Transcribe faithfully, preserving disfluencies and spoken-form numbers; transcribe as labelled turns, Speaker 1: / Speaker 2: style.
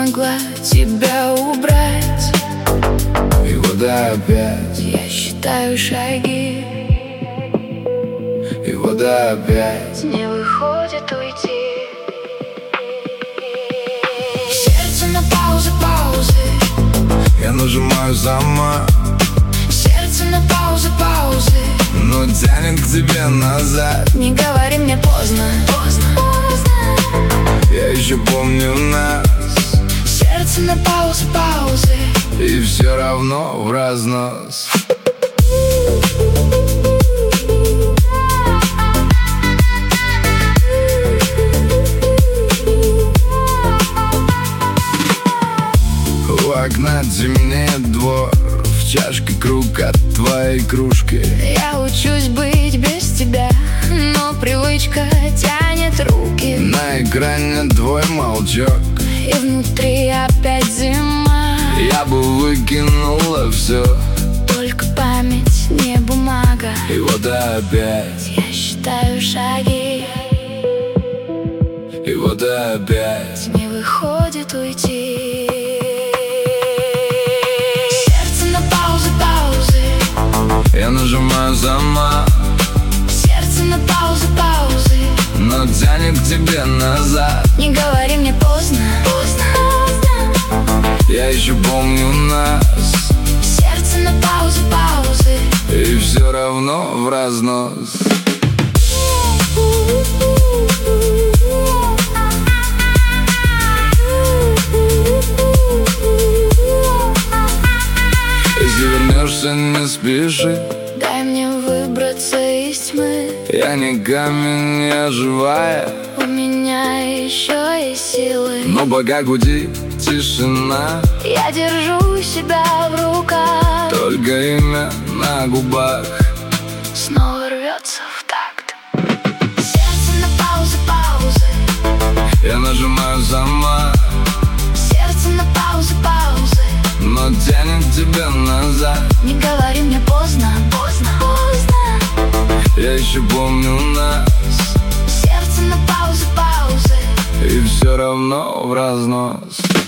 Speaker 1: смогла тебя убрать.
Speaker 2: И вот опять
Speaker 1: Я считаю шаги,
Speaker 2: и вот опять
Speaker 1: не выходит уйти. Сердце на паузу, паузы.
Speaker 2: Я нажимаю сама,
Speaker 1: Сердце на паузу, паузы.
Speaker 2: но тянет к тебе назад.
Speaker 1: Не говори мне поздно, поздно, поздно.
Speaker 2: Я еще помню нас,
Speaker 1: Сердце на паузу, паузы.
Speaker 2: и все равно в разнос. У окна темнеет двор, в чашке круг от твоей кружки.
Speaker 1: Я учусь быть без тебя, но привычка тянет руки.
Speaker 2: На экране твой молчок,
Speaker 1: И внутри опять зима.
Speaker 2: я бы выкинула все.
Speaker 1: Только память, не бумага.
Speaker 2: И вот опять,
Speaker 1: Я считаю шаги,
Speaker 2: и вот опять
Speaker 1: не выходит уйти. Сердце на паузу, паузы.
Speaker 2: я нажимаю сама,
Speaker 1: Сердце на паузу, паузы.
Speaker 2: но тянет к тебе назад.
Speaker 1: Не говори мне поздно, поздно, поздно.
Speaker 2: Я еще помню нас,
Speaker 1: Сердце на паузу, паузы.
Speaker 2: и все равно в разнос. Если вернешься, не спеши.
Speaker 1: Дай мне выбраться из тьмы.
Speaker 2: Я не камень, я живая,
Speaker 1: У меня еще есть силы.
Speaker 2: но пока гудит тишина.
Speaker 1: Я держу себя в руках.
Speaker 2: Только имя на губах.
Speaker 1: Снова рвется в такт. Сердце на паузу, паузы.
Speaker 2: Я нажимаю сама,
Speaker 1: Сердце на паузу, паузы.
Speaker 2: но тянет тебя назад.
Speaker 1: Не говори мне поздно, поздно, поздно.
Speaker 2: Я еще помню нас,
Speaker 1: Сердце на паузу, паузы.
Speaker 2: и все равно в разнос.